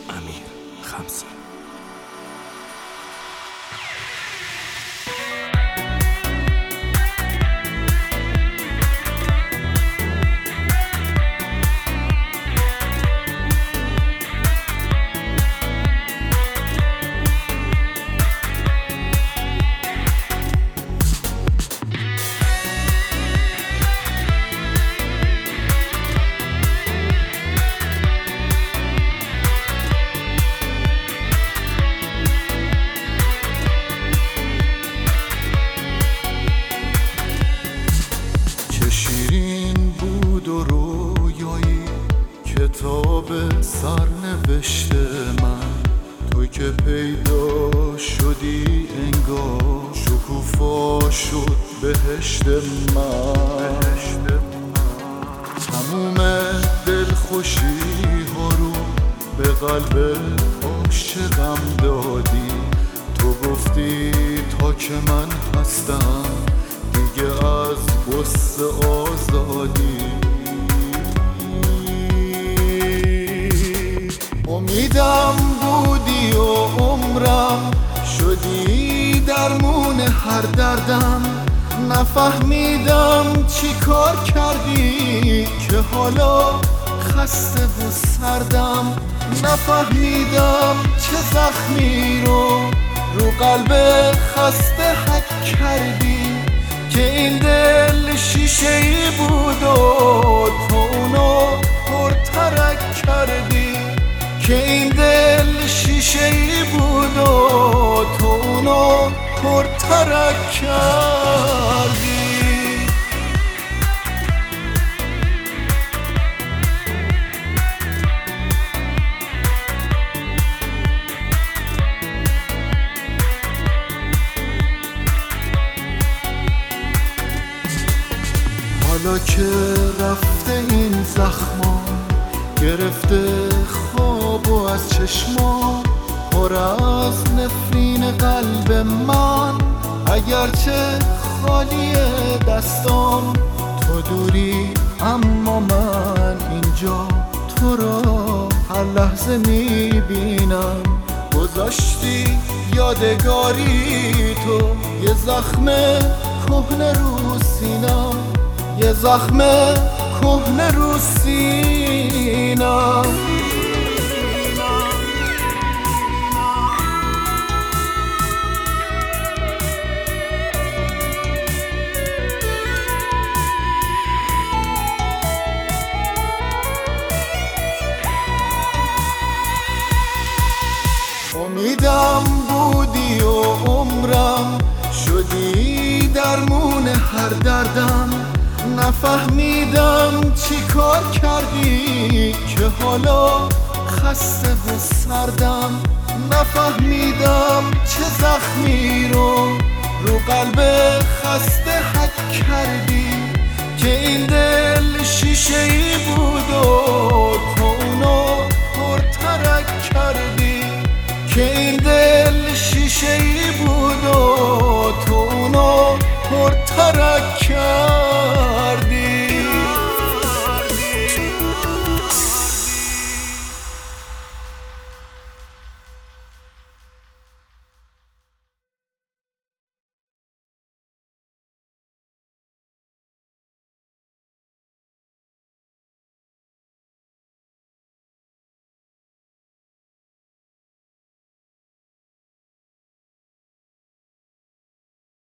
امیر خمسه. شیرین بود و رویایی کتاب سرنوشت من، تو که پیدا شدی انگار شکوفا شد بهشت من. تموم دلخوشی ها رو به قلب عاشقم دادی، تو گفتی تا که من هستم دیگه از غصه آزادی. امیدم بودی و عمرم شدی درمون هر دردم، نفهمیدم چی کار کردی که حالا خسته و سردم، نفهمیدم چه زخمی رو قلب خسته حک کردی که این دل شیشه‌ای بود و تو اونو پرترک کردی، که این دل شیشه‌ای بود و تو اونو پرترک کردی. حالا که رفته این زخما گرفته خواب و از چشما پر از نفرین قلب من، اگرچه خالی دستام تو دوری اما من اینجا تو را هر لحظه میبینم. گذاشتی یادگاری تو یه زخم کهنه رو سینم، یه زخم کهنه رو سینم. امیدم بودی و عمرم شدی درمون هر دردم، نفهمیدم چی کار کردی که حالا خسته و سردم، نفهمیدم چه زخمی رو قلب خسته حک کردی که این دل شیشه‌ای بود و